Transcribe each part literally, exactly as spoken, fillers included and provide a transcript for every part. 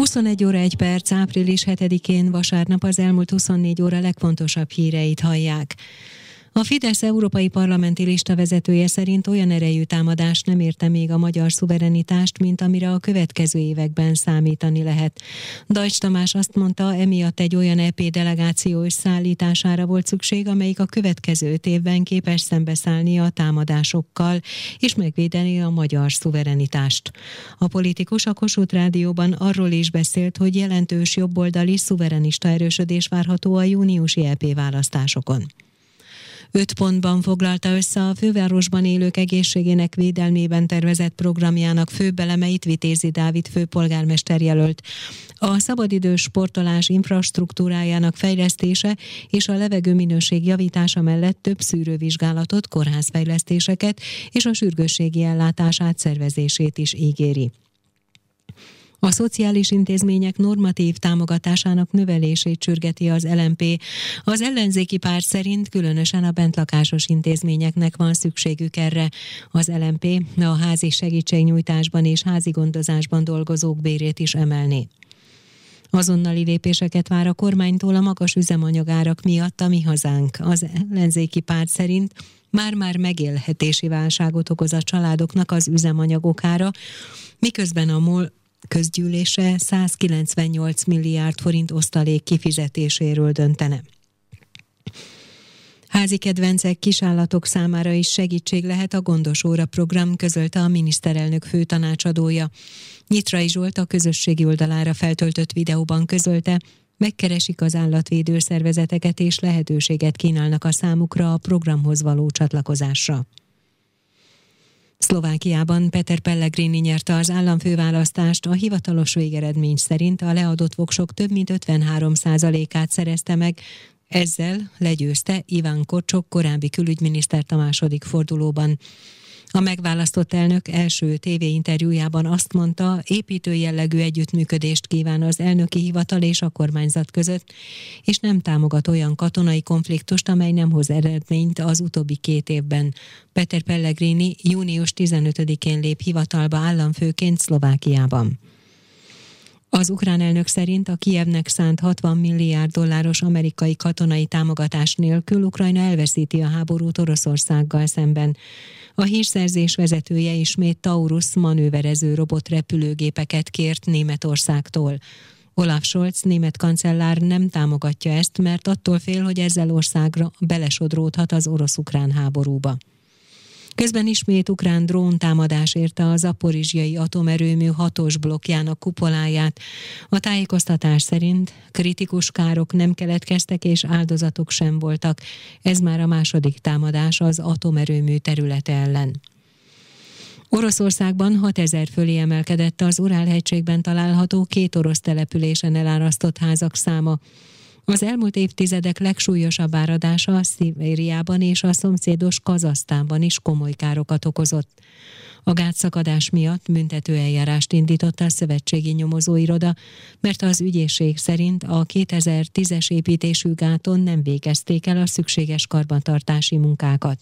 huszonegy óra egy perc, április hetedikén vasárnap az elmúlt huszonnégy óra legfontosabb híreit hallják. A Fidesz európai parlamenti lista vezetője szerint olyan erejű támadást nem érte még a magyar szuverenitást, mint amire a következő években számítani lehet. Dajcs Tamás azt mondta, emiatt egy olyan é pé delegáció összeállítására volt szükség, amelyik a következő öt évben képes szembeszállni a támadásokkal és megvédeni a magyar szuverenitást. A politikus a Kossuth Rádióban arról is beszélt, hogy jelentős jobboldali szuverenista erősödés várható a júniusi é pé választásokon. Öt pontban foglalta össze a fővárosban élők egészségének védelmében tervezett programjának főbb elemeit Vitézi Dávid főpolgármester jelölt. A szabadidős sportolás infrastruktúrájának fejlesztése és a levegőminőség javítása mellett több szűrővizsgálatot, kórházfejlesztéseket és a sürgősségi ellátás átszervezését is ígéri. A szociális intézmények normatív támogatásának növelését sürgeti az el em pé. Az ellenzéki párt szerint különösen a bentlakásos intézményeknek van szükségük erre. Az el em pé a házi segítségnyújtásban és házi gondozásban dolgozók bérét is emelné. Azonnali lépéseket vár a kormánytól a magas üzemanyagárak miatt a Mi Hazánk. Az ellenzéki párt szerint már-már megélhetési válságot okoz a családoknak az üzemanyagok ára, miközben a MOL közgyűlése százkilencvennyolc milliárd forint osztalék kifizetéséről döntene. Házi kedvencek, kisállatok számára is segítség lehet a Gondos Óra program, közölte a miniszterelnök főtanácsadója. Nyitrai Zsolt a közösségi oldalára feltöltött videóban közölte, megkeresik az állatvédő szervezeteket és lehetőséget kínálnak a számukra a programhoz való csatlakozásra. Szlovákiában Peter Pellegrini nyerte az államfőválasztást, a hivatalos végeredmény szerint a leadott voksok több mint ötvenhárom százalékát szerezte meg, ezzel legyőzte Iván Korcsok korábbi külügyminisztert a második fordulóban. A megválasztott elnök első tévéinterjújában azt mondta, építő jellegű együttműködést kíván az elnöki hivatal és a kormányzat között, és nem támogat olyan katonai konfliktust, amely nem hoz eredményt az utóbbi két évben. Peter Pellegrini június tizenötödikén lép hivatalba államfőként Szlovákiában. Az ukrán elnök szerint a Kijevnek szánt hatvan milliárd dolláros amerikai katonai támogatás nélkül Ukrajna elveszíti a háborút Oroszországgal szemben. A hírszerzés vezetője ismét Taurus manőverező robotrepülőgépeket kért Németországtól. Olaf Scholz német kancellár nem támogatja ezt, mert attól fél, hogy ezzel országra belesodródhat az orosz-ukrán háborúba. Közben ismét ukrán dróntámadás érte a zaporizsjai atomerőmű hatos blokkjának kupoláját. A tájékoztatás szerint kritikus károk nem keletkeztek és áldozatok sem voltak. Ez már a második támadás az atomerőmű területe ellen. Oroszországban hatezer fölé emelkedett az Urál-hegységben található két orosz településen elárasztott házak száma. Az elmúlt évtizedek legsúlyosabb áradása Szibériában és a szomszédos Kazahsztánban is komoly károkat okozott. A gátszakadás miatt büntetőeljárást indított a szövetségi nyomozóiroda, mert az ügyészség szerint a kétezer-tízes építésű gáton nem végezték el a szükséges karbantartási munkákat.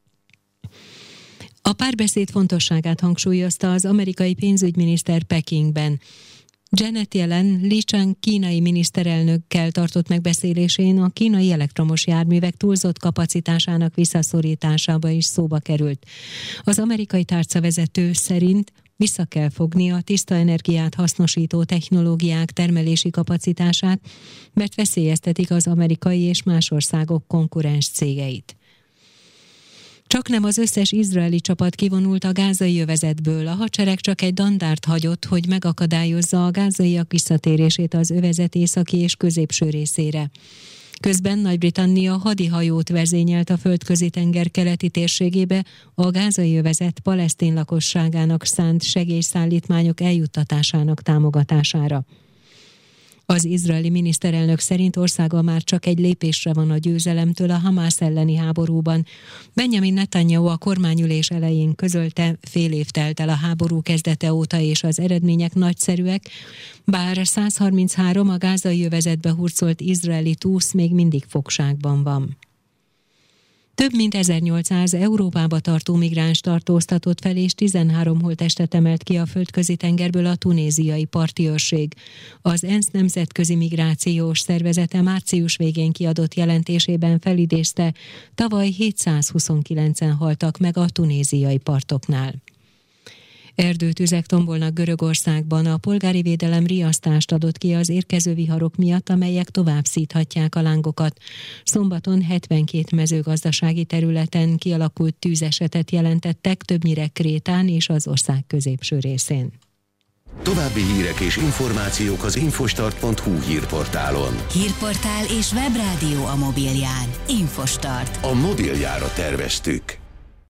A párbeszéd fontosságát hangsúlyozta az amerikai pénzügyminiszter Pekingben. Janet Yellen Li Qiang kínai miniszterelnökkel tartott megbeszélésén a kínai elektromos járművek túlzott kapacitásának visszaszorításába is szóba került. Az amerikai tárcavezető szerint vissza kell fogni a tiszta energiát hasznosító technológiák termelési kapacitását, mert veszélyeztetik az amerikai és más országok konkurens cégeit. Csaknem az összes izraeli csapat kivonult a gázai övezetből. A hadsereg csak egy dandárt hagyott, hogy megakadályozza a gázaiak visszatérését az övezet északi és középső részére. Közben Nagy-Britannia hadihajót vezényelt a Földközi-tenger keleti térségébe a gázai övezet palesztin lakosságának szánt segélyszállítmányok eljuttatásának támogatására. Az izraeli miniszterelnök szerint országa már csak egy lépésre van a győzelemtől a Hamász elleni háborúban. Benjamin Netanyahu a kormányülés elején közölte, fél év telt el a háború kezdete óta és az eredmények nagyszerűek, bár száz harminchárom a gázai övezetbe hurcolt izraeli túsz még mindig fogságban van. Több mint ezernyolcszáz Európába tartó migráns tartóztatott fel, és tizenhárom holttestet emelt ki a földközi tengerből a tunéziai parti őrség. Az ENSZ nemzetközi migrációs szervezete március végén kiadott jelentésében felidézte, tavaly hétszázhuszonkilencen haltak meg a tunéziai partoknál. Erdőtüzek tombolnak Görögországban, a polgári védelem riasztást adott ki az érkező viharok miatt, amelyek tovább szíthatják a lángokat. Szombaton hetvenkét mezőgazdasági területen kialakult tűzesetet jelentettek, többnyire Krétán és az ország középső részén. További hírek és információk az infostart pont hu hírportálon. Hírportál és webrádió a mobilján. Infostart. A mobiljára terveztük.